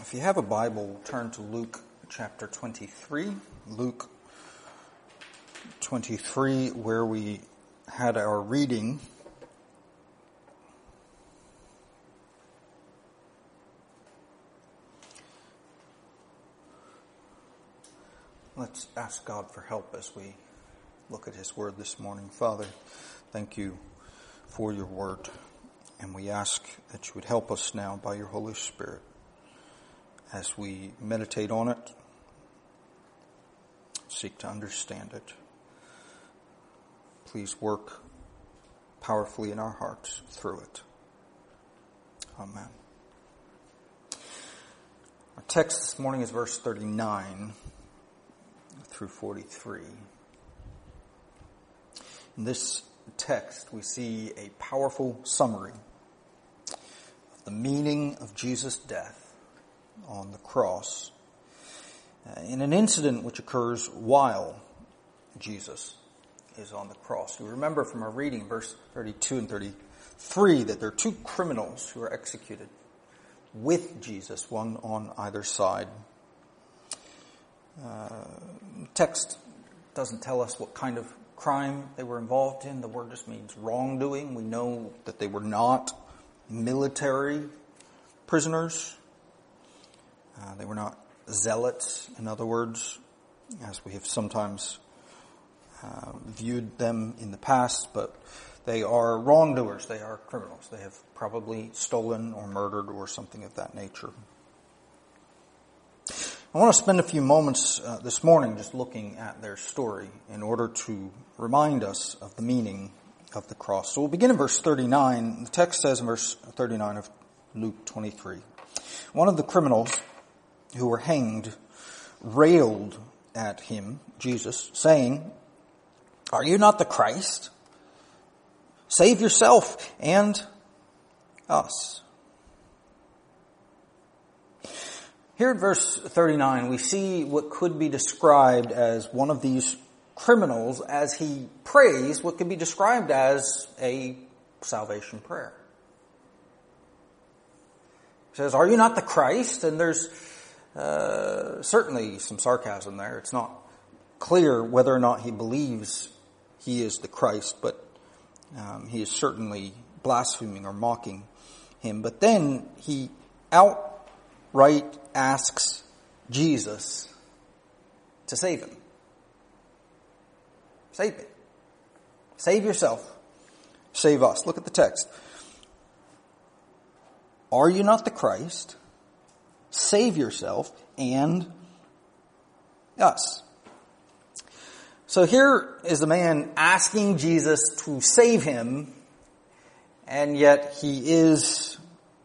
If you have a Bible, turn to Luke chapter 23. Luke 23, where we had our reading. Let's ask God for help as we look at His Word this morning. Father, thank you for your Word, and we ask that you would help us now by your Holy Spirit as we meditate on it, seek to understand it. Please work powerfully in our hearts through it. Amen. Our text this morning is verse 39 through 43. In this text, we see a powerful summary of the meaning of Jesus' death on the cross in an incident which occurs while Jesus is on the cross. You remember from our reading, verse 32 and 33, that there are two criminals who are executed with Jesus, one on either side. Text doesn't tell us what kind of crime they were involved in. The word just means wrongdoing. We know that they were not military prisoners. They were not zealots, in other words, as we have sometimes viewed them in the past, but they are wrongdoers. They are criminals. They have probably stolen or murdered or something of that nature. I want to spend a few moments this morning just looking at their story in order to remind us of the meaning of the cross. So we'll begin in verse 39. The text says in verse 39 of Luke 23, one of the criminals who were hanged railed at him, Jesus, saying, "Are you not the Christ? Save yourself and us." Here in verse 39, we see what could be described as one of these criminals as he prays what could be described as a salvation prayer. He says, "Are you not the Christ?" And there's certainly some sarcasm there. It's not clear whether or not he believes he is the Christ, but he is certainly blaspheming or mocking him. But then he outright asks Jesus to save him. Save me. Save yourself. Save us. Look at the text. "Are you not the Christ? Save yourself and us." So here is the man asking Jesus to save him, and yet he is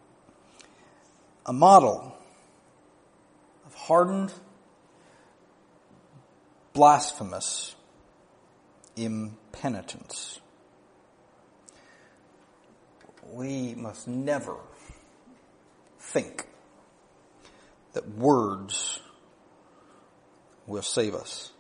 a model of hardened, blasphemous impenitence. We must never think that words will save us.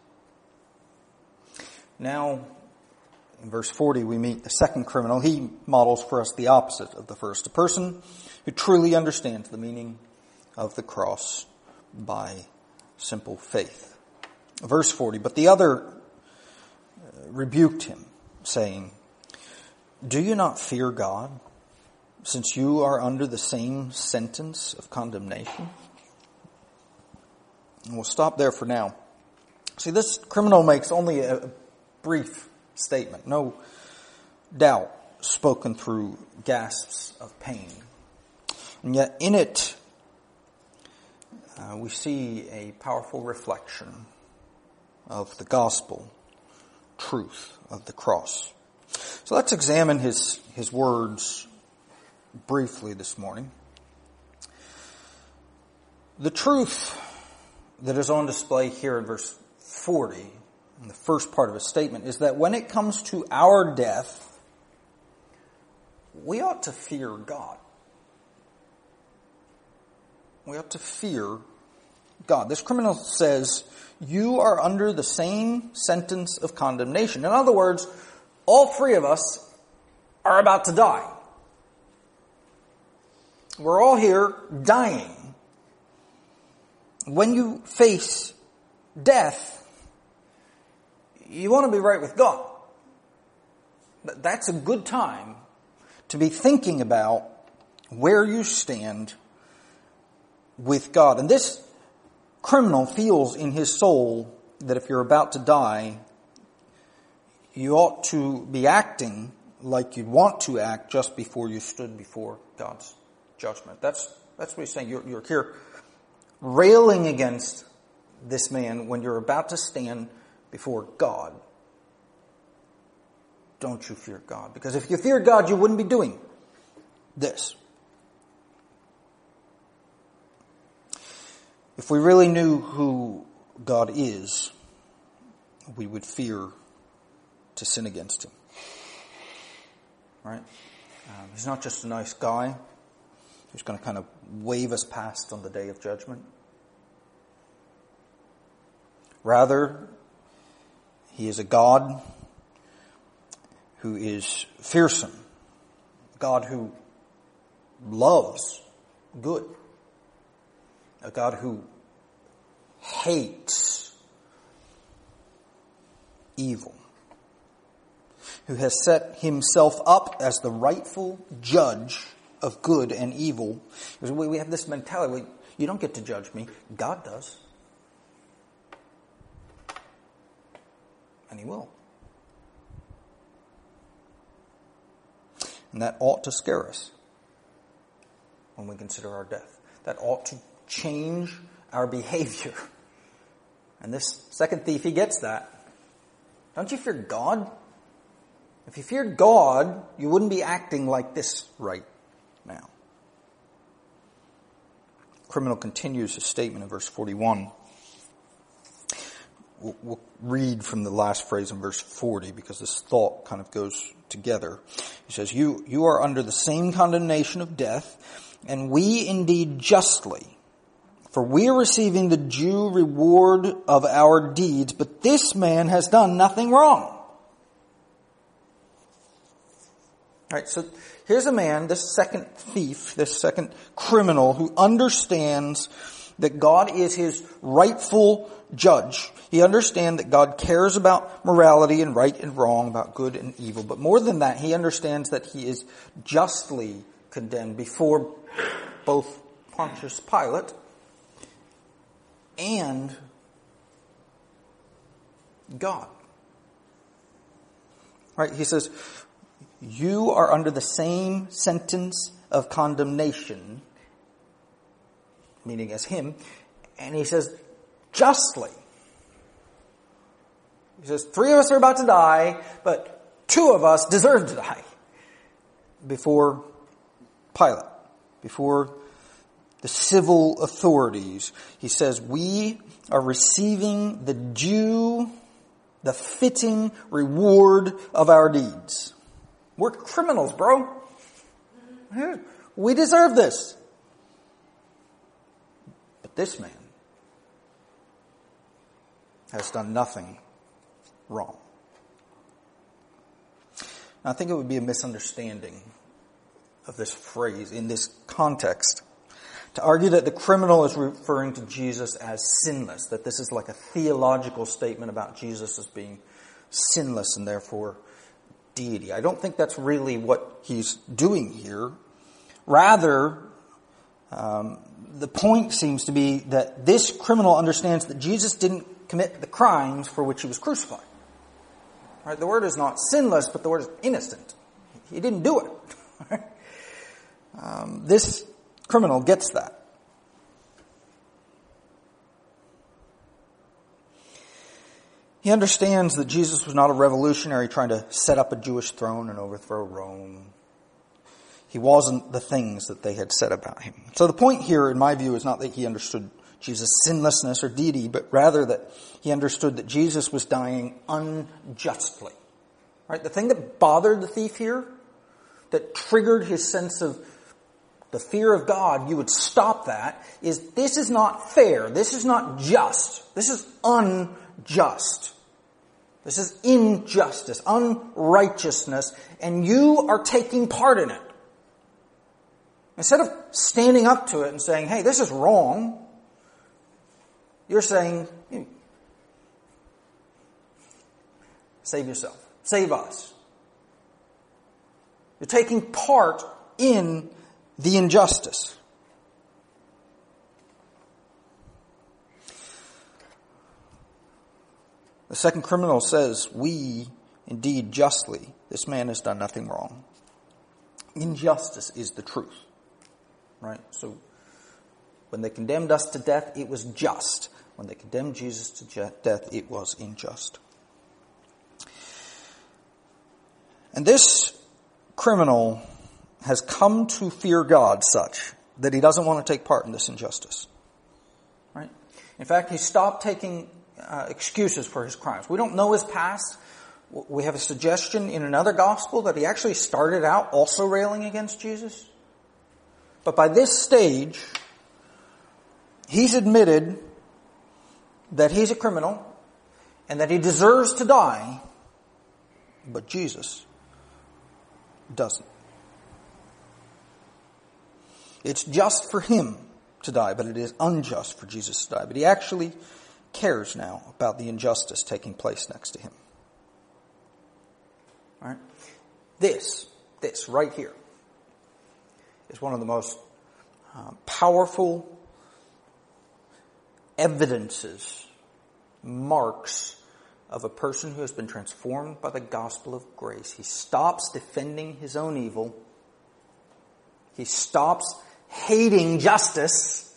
Now, in verse 40, we meet the second criminal. He models for us the opposite of the first, a person who truly understands the meaning of the cross by simple faith. Verse 40, "But the other rebuked him, saying, 'Do you not fear God, since you are under the same sentence of condemnation?'" And we'll stop there for now. See, this criminal makes only a brief statement, no doubt spoken through gasps of pain. And yet in it, we see a powerful reflection of the gospel truth of the cross. So let's examine his words briefly this morning. The truth that is on display here in verse 40, in the first part of his statement, is that when it comes to our death, we ought to fear God. We ought to fear God. This criminal says, "You are under the same sentence of condemnation." In other words, all three of us are about to die. We're all here dying. when you face death, you want to be right with God. That's a good time to be thinking about where you stand with God. And this criminal feels in his soul that if you're about to die, you ought to be acting like you'd want to act just before you stood before God's judgment. That's what he's saying. You're here railing against this man when you're about to stand before God. Don't you fear God? Because if you feared God, you wouldn't be doing this. If we really knew who God is, we would fear to sin against him. Right? He's not just a nice guy who's going to kind of wave us past on the day of judgment. Rather, he is a God who is fearsome. A God who loves good. A God who hates evil. Who has set himself up as the rightful judge of good and evil. Because we have this mentality, you don't get to judge me, God does. And he will. And that ought to scare us when we consider our death. That ought to change our behavior. And this second thief, he gets that. Don't you fear God? If you feared God, you wouldn't be acting like this right now. The criminal continues his statement in verse 41. We'll read from the last phrase in verse 40 because this thought kind of goes together. He says, You are under the same condemnation of death, and we indeed justly. For we are receiving the due reward of our deeds, but this man has done nothing wrong. All right, so here's a man, this second thief, this second criminal, who understands that God is his rightful judge. He understands that God cares about morality and right and wrong, about good and evil. But more than that, he understands that he is justly condemned before both Pontius Pilate and God. Right? He says, you are under the same sentence of condemnation, meaning as him, and he says, justly. He says, 3 of us are about to die, but 2 of us deserve to die before Pilate, before the civil authorities. He says, we are receiving the due, the fitting reward of our deeds. We're criminals, bro. We deserve this. But this man has done nothing wrong. Now, I think it would be a misunderstanding of this phrase in this context to argue that the criminal is referring to Jesus as sinless, that this is like a theological statement about Jesus as being sinless and therefore deity. I don't think that's really what he's doing here. Rather, the point seems to be that this criminal understands that Jesus didn't commit the crimes for which he was crucified. Right? The word is not sinless, but the word is innocent. He didn't do it. This criminal gets that. He understands that Jesus was not a revolutionary trying to set up a Jewish throne and overthrow Rome. He wasn't the things that they had said about him. So the point here, in my view, is not that he understood Jesus' sinlessness or deity, but rather that he understood that Jesus was dying unjustly. Right? The thing that bothered the thief here, that triggered his sense of the fear of God, you would stop that, is this is not fair. This is not just. This is unjust. This is injustice, unrighteousness, and you are taking part in it. Instead of standing up to it and saying, hey, this is wrong, You're saying, save yourself. Save us. You're taking part in the injustice. The second criminal says, we indeed justly, this man has done nothing wrong. Injustice is the truth. Right? So when they condemned us to death, it was just. When they condemned Jesus to death, it was unjust. And this criminal has come to fear God such that he doesn't want to take part in this injustice. Right? In fact, he stopped taking excuses for his crimes. We don't know his past. We have a suggestion in another gospel that he actually started out also railing against Jesus. But by this stage, he's admitted that he's a criminal and that he deserves to die, but Jesus doesn't. It's just for him to die, but it is unjust for Jesus to die. But he actually cares now about the injustice taking place next to him. All right? This right here is one of the most powerful evidences, marks of a person who has been transformed by the gospel of grace. He stops defending his own evil. He stops hating justice.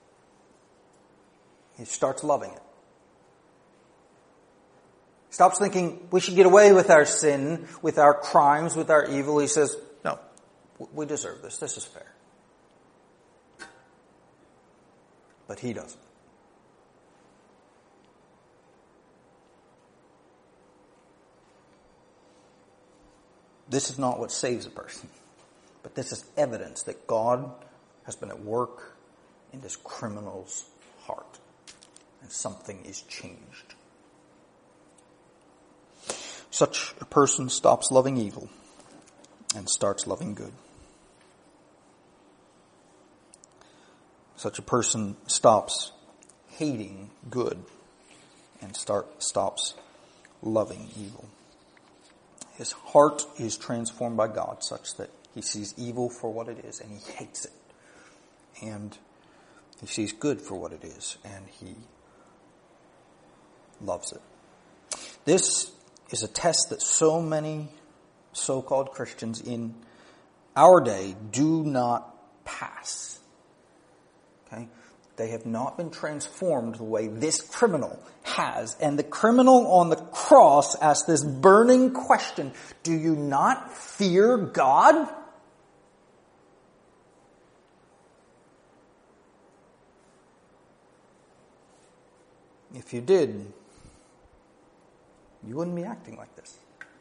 He starts loving it. He stops thinking we should get away with our sin, with our crimes, with our evil. He says, no, we deserve this. This is fair. But he doesn't. This is not what saves a person, but this is evidence that God has been at work in this criminal's heart, and something is changed. Such a person stops loving evil and starts loving good. Such a person stops hating good and stops loving evil. His heart is transformed by God such that he sees evil for what it is and he hates it. And he sees good for what it is and he loves it. This is a test that so many so-called Christians in our day do not pass. Okay? They have not been transformed the way this criminal has. And the criminal on the cross asked this burning question, do you not fear God? If you did, you wouldn't be acting like this.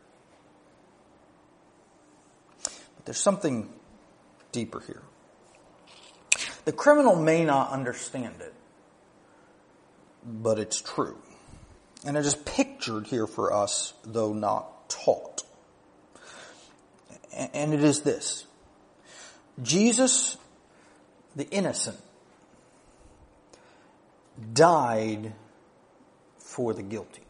But there's something deeper here. The criminal may not understand it, but it's true. And it is pictured here for us, though not taught. And it is this. Jesus, the innocent, died for the guilty.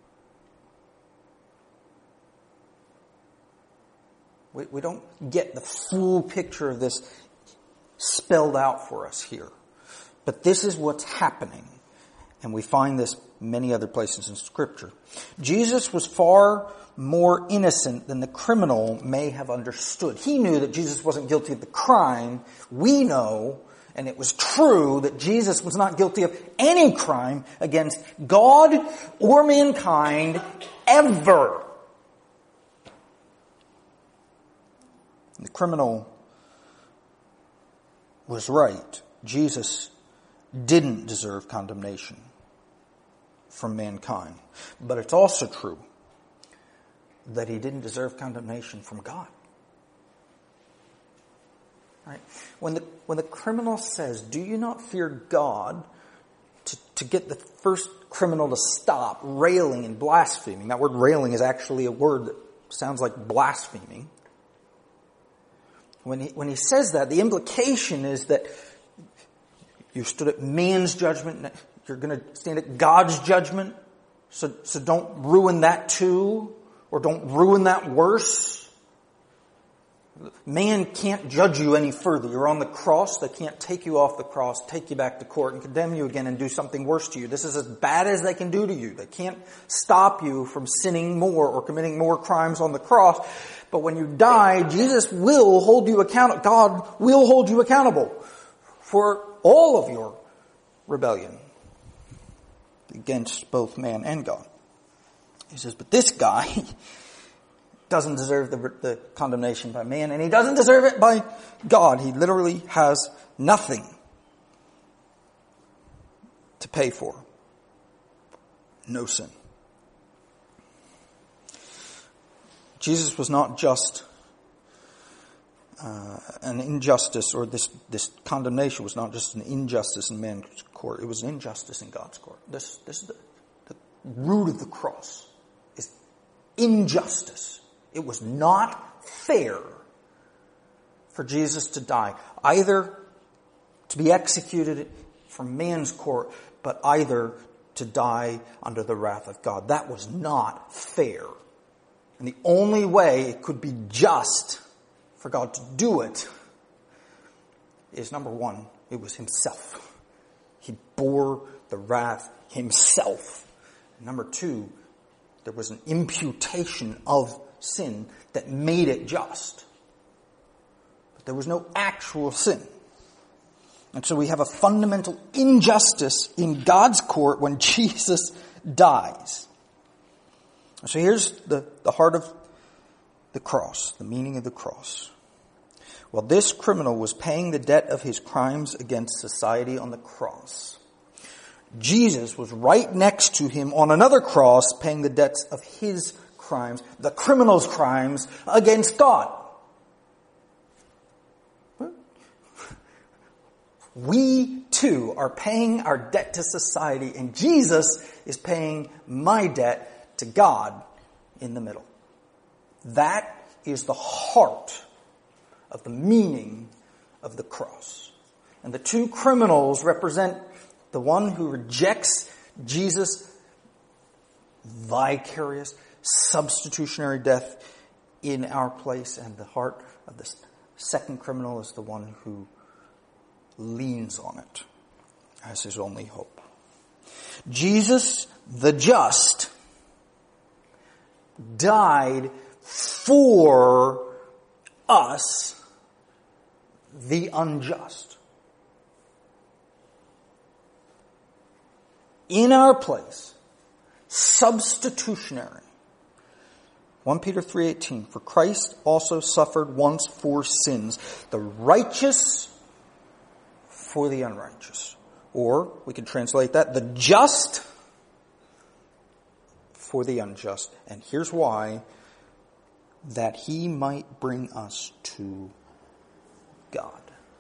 We don't get the full picture of this spelled out for us here. But this is what's happening. And we find this many other places in Scripture. Jesus was far more innocent than the criminal may have understood. He knew that Jesus wasn't guilty of the crime. We know, and it was true, that Jesus was not guilty of any crime against God or mankind ever. The criminal was right. Jesus didn't deserve condemnation from mankind. But it's also true that he didn't deserve condemnation from God. Right? When the criminal says, do you not fear God, to get the first criminal to stop railing and blaspheming. That word railing is actually a word that sounds like blaspheming. When he says that, the implication is that you stood at man's judgment, You're going to stand at God's judgment. So don't ruin that too, or don't ruin that worse. Man can't judge you any further. You're on the cross. They can't take you off the cross, take you back to court, and condemn you again and do something worse to you. This is as bad as they can do to you. They can't stop you from sinning more or committing more crimes on the cross. But when you die, Jesus will hold you accountable. God will hold you accountable for all of your rebellion against both man and God. He says, but this guy doesn't deserve the condemnation by man, and he doesn't deserve it by God. He literally has nothing to pay for. No sin. Jesus was not just an injustice, or this condemnation was not just an injustice in man's court. It was an injustice in God's court. This is the root of the cross, is injustice. It was not fair for Jesus to die, either to be executed from man's court, but either to die under the wrath of God. That was not fair. And the only way it could be just for God to do it is, number one, it was himself. He bore the wrath himself. And number two, there was an imputation of sin that made it just. But there was no actual sin. And so we have a fundamental injustice in God's court when Jesus dies. So here's the heart of the cross, the meaning of the cross. Well, this criminal was paying the debt of his crimes against society on the cross. Jesus was right next to him on another cross, paying the debts of his crimes, the criminal's crimes against God. We too are paying our debt to society, and Jesus is paying my debt to God in the middle. That is the heart of the meaning of the cross. And the two criminals represent the one who rejects Jesus' vicarious, substitutionary death in our place, and the heart of the second criminal is the one who leans on it as his only hope. Jesus, the just, died for us, the unjust. In our place, substitutionary. 1 Peter 3:18, for Christ also suffered once for sins, the righteous for the unrighteous. Or we can translate that, the just for the unjust. And here's why: that he might bring us to God.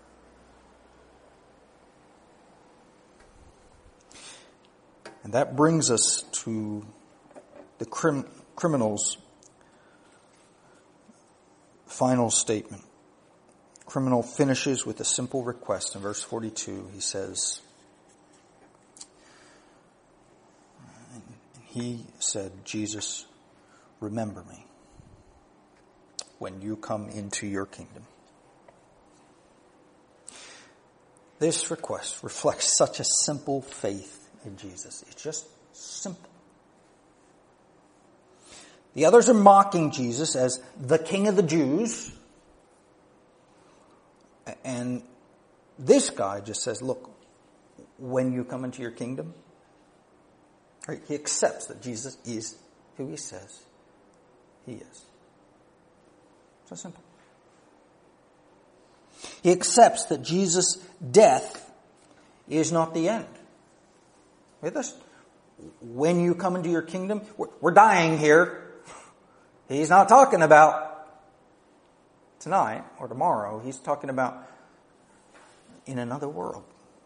And that brings us to the criminal's final statement. The criminal finishes with a simple request. In verse 42, he says, he said, Jesus, remember me when you come into your kingdom. This request reflects such a simple faith in Jesus. It's just simple. The others are mocking Jesus as the King of the Jews. And this guy just says, look, when you come into your kingdom, right, he accepts that Jesus is who he says he is. So simple. He accepts that Jesus' death is not the end. With us, when you come into your kingdom, we're dying here. He's not talking about tonight or tomorrow. He's talking about in another world.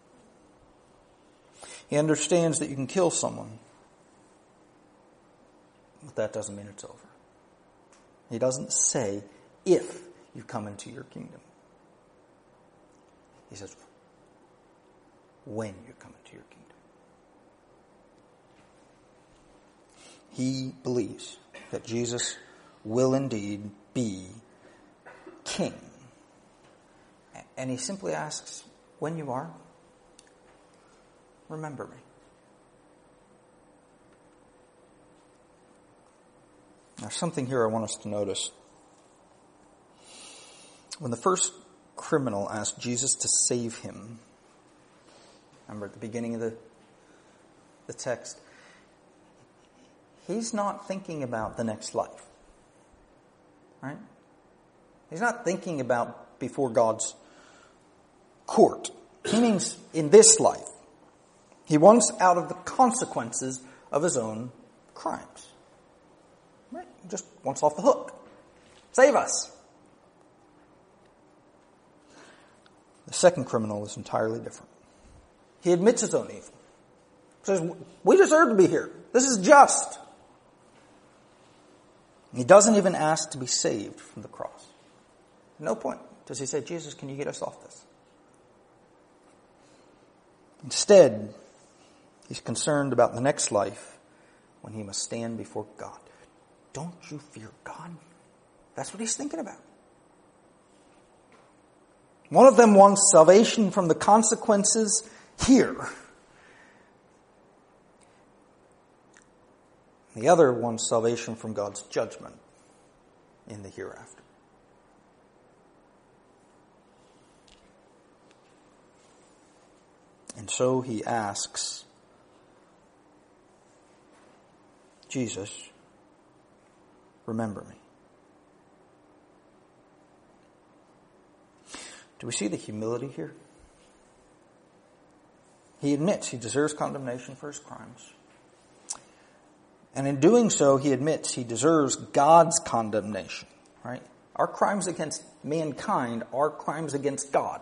He understands that you can kill someone, but that doesn't mean it's over. He doesn't say, if you come into your kingdom. He says, when you come into your kingdom. he believes that Jesus will indeed be king. And he simply asks, when you are, remember me. There's something here I want us to notice. When the first criminal asked Jesus to save him, remember at the beginning of the text, he's not thinking about the next life. Right? He's not thinking about before God's court. He means in this life. He wants out of the consequences of his own crimes. Right? He just wants off the hook. Save us. The second criminal is entirely different. He admits his own evil. He says, we deserve to be here. This is just. He doesn't even ask to be saved from the cross. At no point does he say, Jesus, can you get us off this? Instead, he's concerned about the next life when he must stand before God. Don't you fear God? That's what he's thinking about. One of them wants salvation from the consequences here. The other wants salvation from God's judgment in the hereafter. And so he asks Jesus, remember me. Do we see the humility here? He admits he deserves condemnation for his crimes. And in doing so, he admits he deserves God's condemnation. Right? Our crimes against mankind are crimes against God.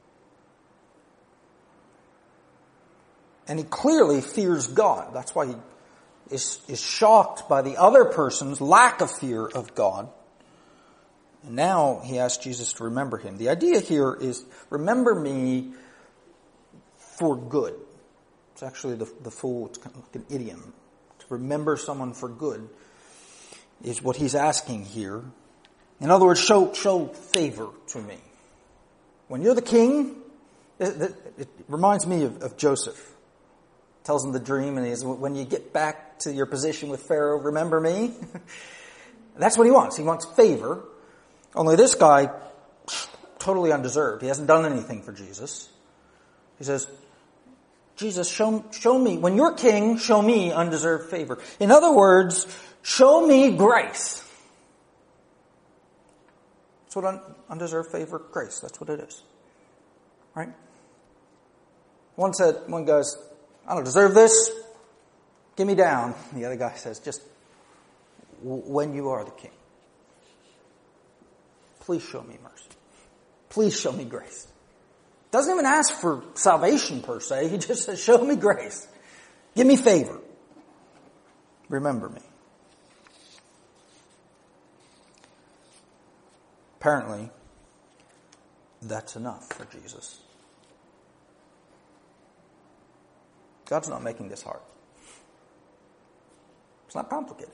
And he clearly fears God. That's why he is shocked by the other person's lack of fear of God. And now he asks Jesus to remember him. The idea here is, remember me for good. It's actually the full, it's kind of like an idiom. To remember someone for good is what he's asking here. In other words, show favor to me. When you're the king, it reminds me of Joseph. Tells him the dream, and he says, when you get back to your position with Pharaoh, remember me? That's what he wants. He wants favor. Only this guy, totally undeserved. He hasn't done anything for Jesus. He says, Jesus, show me, when you're king, show me undeserved favor. In other words, show me grace. That's what undeserved favor, grace. That's what it is. Right? One goes, I don't deserve this. Give me down. The other guy says, just when you are the king, please show me mercy. Please show me grace. Doesn't even ask for salvation per se. He just says, show me grace. Give me favor. Remember me. Apparently, that's enough for Jesus. God's not making this hard. It's not complicated.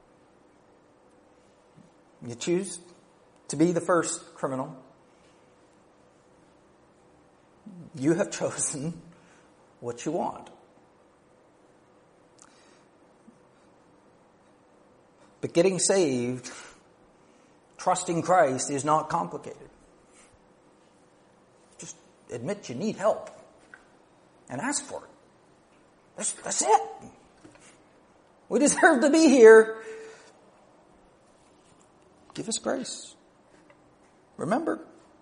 You choose to be the first criminal. You have chosen what you want. But getting saved, trusting Christ, is not complicated. Just admit you need help and ask for it. That's it. We deserve to be here. Give us grace. Remember.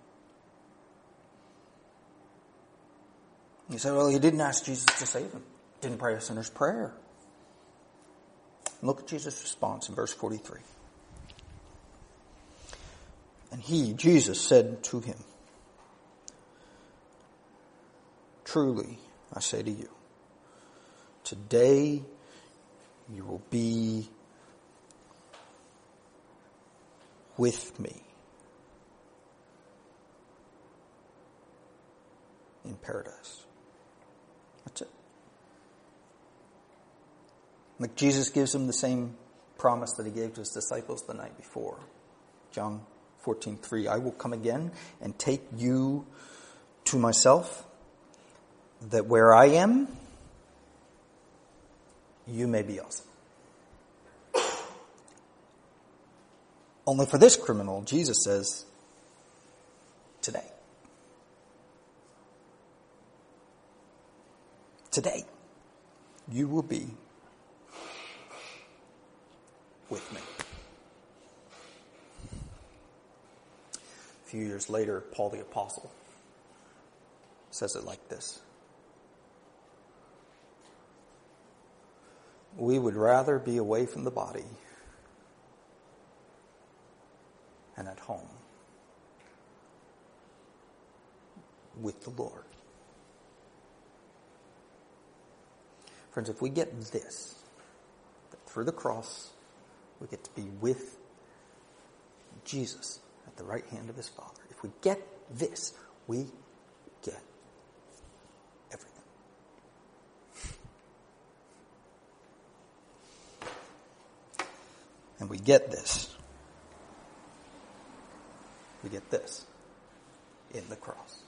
You say, well, he didn't ask Jesus to save him. Didn't pray a sinner's prayer. Look at Jesus' response in verse 43. And he, Jesus, said to him, truly, I say to you, today you will be with me in paradise. That's it. Like Jesus gives him the same promise that he gave to his disciples the night before. John 14:3, I will come again and take you to myself, that where I am, you may be also. Only for this criminal, Jesus says, today. Today, you will be with me. A few years later, Paul the Apostle says it like this. We would rather be away from the body and at home with the Lord. Friends, if we get this, that through the cross, we get to be with Jesus at the right hand of his Father. If we get this, we get everything. And we get this. We get this in the cross.